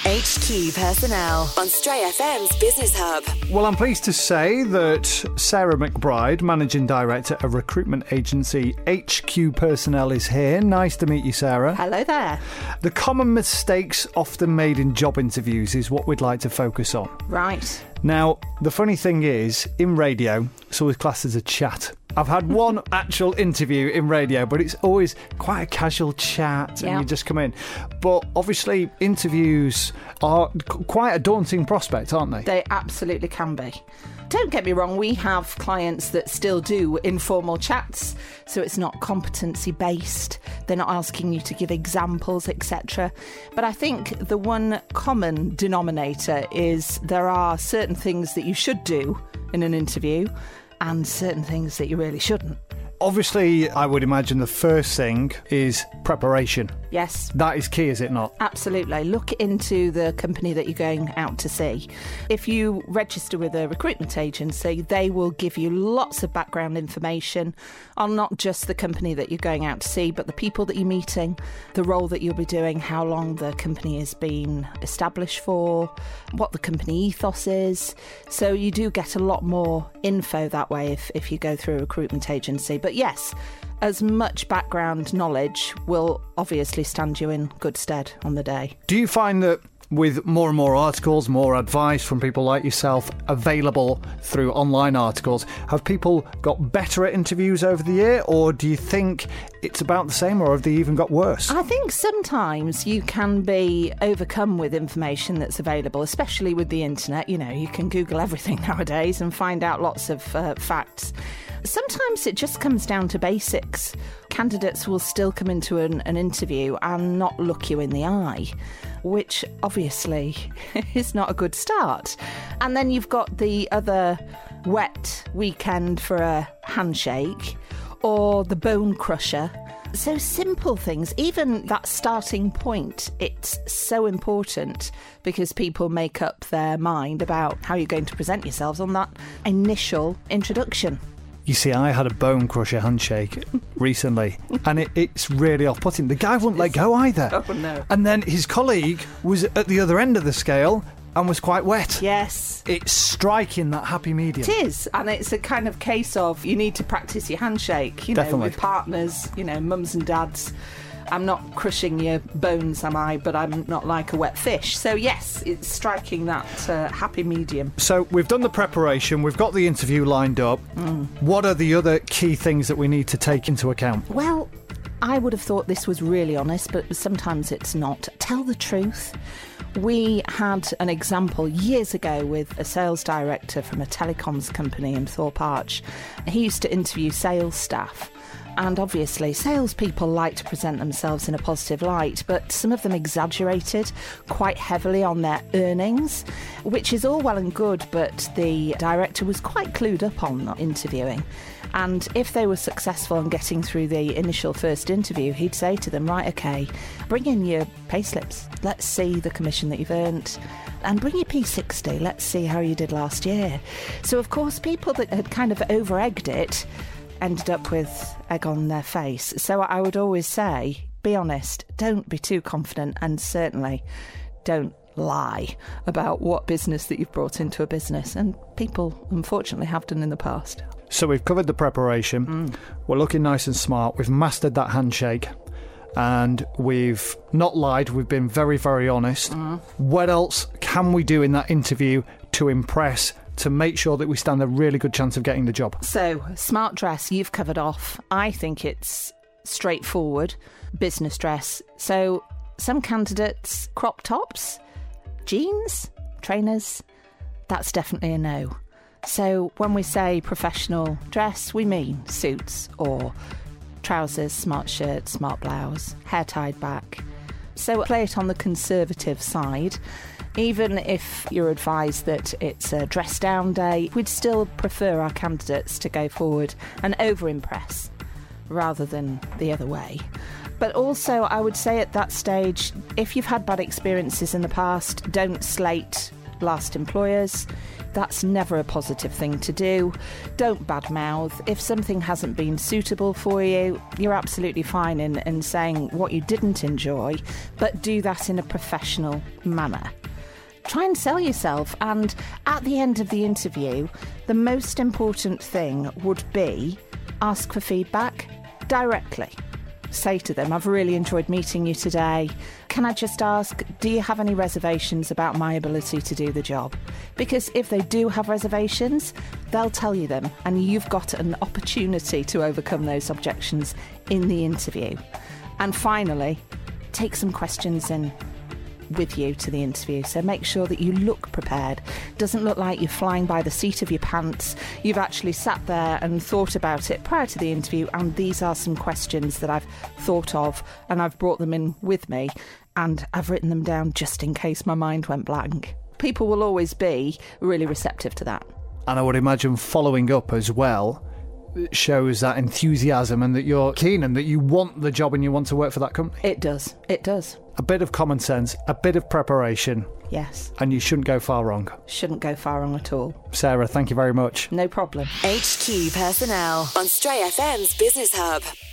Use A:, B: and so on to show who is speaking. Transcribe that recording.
A: HQ Personnel on Stray FM's Business Hub.
B: Well, I'm pleased to say that Sarah McBride, Managing Director of recruitment agency HQ Personnel, is here. Nice to meet you, Sarah.
C: Hello there.
B: The common mistakes often made in job interviews is what we'd like to focus on.
C: Right.
B: Now, the funny thing is, in radio, it's always classed as a chat. I've had one actual interview in radio, but it's always quite a casual chat and you just come in. But obviously, interviews are quite a daunting prospect, aren't they?
C: They absolutely can be. Don't get me wrong, we have clients that still do informal chats, so it's not competency-based. They're not asking you to give examples, etc. But I think the one common denominator is there are certain things that you should do in an interview and certain things that you really shouldn't.
B: Obviously, I would imagine the first thing is preparation.
C: Yes.
B: That is key, is it not?
C: Absolutely. Look into the company that you're going out to see. If you register with a recruitment agency, they will give you lots of background information on not just the company that you're going out to see, but the people that you're meeting, the role that you'll be doing, how long the company has been established for, what the company ethos is. So you do get a lot more info that way if you go through a recruitment agency. But yes, as much background knowledge will obviously stand you in good stead on the day.
B: Do you find that with more and more articles, more advice from people like yourself available through online articles, have people got better at interviews over the year, or do you think it's about the same, or have they even got worse?
C: I think sometimes you can be overcome with information that's available, especially with the internet. You know, you can Google everything nowadays and find out lots of facts. Sometimes it just comes down to basics. Candidates will still come into an interview and not look you in the eye, which obviously is not a good start. And then you've got the other wet weekend for a handshake or the bone crusher. So simple things, even that starting point, it's so important because people make up their mind about how you're going to present yourselves on that initial introduction.
B: You see, I had a bone crusher handshake recently, and it's really off-putting. The guy wouldn't let go either.
C: Oh, no.
B: And then his colleague was at the other end of the scale and was quite wet.
C: Yes.
B: It's striking that happy medium.
C: It is, and it's a kind of case of you need to practice your handshake,
B: Definitely.
C: With partners, mums and dads. I'm not crushing your bones, am I? But I'm not like a wet fish. So yes, it's striking that happy medium.
B: So we've done the preparation, we've got the interview lined up. What are the other key things that we need to take into account?
C: Well, I would have thought this was really honest, but sometimes it's not. Tell the truth. We had an example years ago with a sales director from a telecoms company in Thorpe Arch. He used to interview sales staff. And obviously, salespeople like to present themselves in a positive light, but some of them exaggerated quite heavily on their earnings, which is all well and good, but the director was quite clued up on interviewing. And if they were successful in getting through the initial first interview, he'd say to them, right, OK, bring in your pay slips. Let's see the commission that you've earned. And bring your P60. Let's see how you did last year. So, of course, people that had kind of over-egged it ended up with egg on their face. So I would always say, be honest, don't be too confident, and certainly don't lie about what business that you've brought into a business. And people, unfortunately, have done in the past.
B: So we've covered the preparation. We're looking nice and smart. We've mastered that handshake. And we've not lied. We've been very, very honest. What else can we do in that interview to impress, to make sure that we stand a really good chance of getting the job?
C: So, smart dress, you've covered off. I think it's straightforward business dress. So, some candidates, crop tops, jeans, trainers, that's definitely a no. So, when we say professional dress, we mean suits or trousers, smart shirt, smart blouse, hair tied back. So, play it on the conservative side. Even if you're advised that it's a dress down day, we'd still prefer our candidates to go forward and over-impress rather than the other way. But also, I would say at that stage, if you've had bad experiences in the past, don't slate last employers. That's never a positive thing to do. Don't badmouth. If something hasn't been suitable for you, you're absolutely fine in saying what you didn't enjoy, but do that in a professional manner. Try and sell yourself, and at the end of the interview, the most important thing would be ask for feedback directly. Say to them, I've really enjoyed meeting you today. Can I just ask, do you have any reservations about my ability to do the job? Because if they do have reservations, they'll tell you them, and you've got an opportunity to overcome those objections in the interview. And finally, take some questions in with you to the interview, so make sure that you look prepared. Doesn't look like you're flying by the seat of your pants. You've actually sat there and thought about it prior to the interview, and these are some questions that I've thought of, and I've brought them in with me, and I've written them down just in case my mind went blank. People will always be really receptive to that.
B: And I would imagine following up as well shows that enthusiasm and that you're keen and that you want the job and you want to work for that company.
C: It does. It does.
B: A bit of common sense, a bit of preparation.
C: Yes.
B: And you shouldn't go far wrong.
C: Shouldn't go far wrong at all.
B: Sarah, thank you very much.
C: No problem.
A: HQ Personnel on Stray FM's Business Hub.